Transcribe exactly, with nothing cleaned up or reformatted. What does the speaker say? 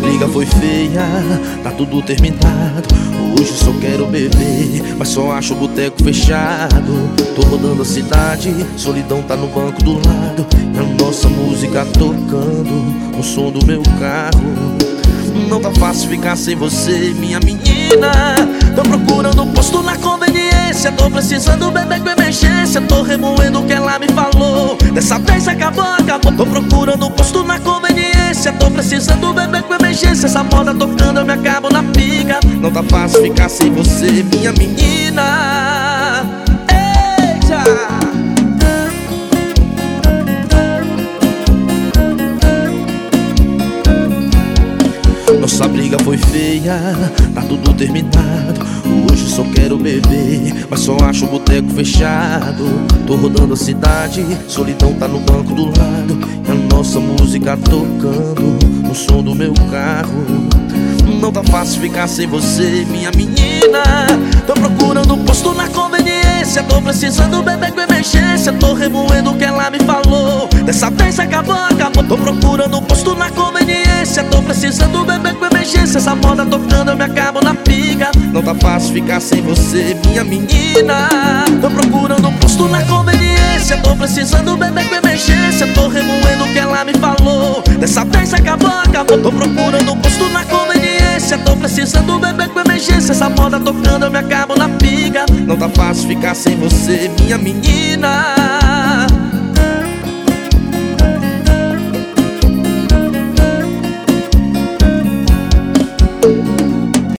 briga foi feia, tá tudo terminado. Hoje só quero beber, mas só acho o boteco fechado. Tô rodando a cidade, solidão tá no banco do lado. E a nossa música tocando no som do meu carro. Não tá fácil ficar sem você, minha menina. Tô procurando um posto na conveniência, tô precisando beber com emergência. Tô remoendo o que ela me falou, dessa vez acabou, acabou. Tô procurando um posto na conveniência, tô precisando beber com emergência. Essa moda tocando eu me acabo na pica. Não tá fácil ficar sem você, minha menina. Eita! Nossa briga foi feia, tá tudo terminado. Hoje só quero beber, mas só acho o boteco fechado. Tô rodando a cidade, solidão tá no banco do lado. E a nossa música tocando no som do meu carro. Não tá fácil ficar sem você, minha menina. Tô procurando um posto na conveniência, tô precisando beber com emergência. Tô remoendo o que ela me falou, dessa vez acabou, acabou. Tô procurando um posto na conveniência, tô precisando beber com emergência. Essa moda tocando eu me acabo na pica. Não tá fácil ficar sem você, minha menina. Tô procurando um posto na conveniência, tô precisando beber com emergência. Tô remoendo o que ela me falou, dessa vez acabou, acabou. Tô procurando um posto na conveniência, tô precisando beber com emergência. Essa moda tocando eu me acabo na pica. Não tá fácil ficar sem você, minha menina.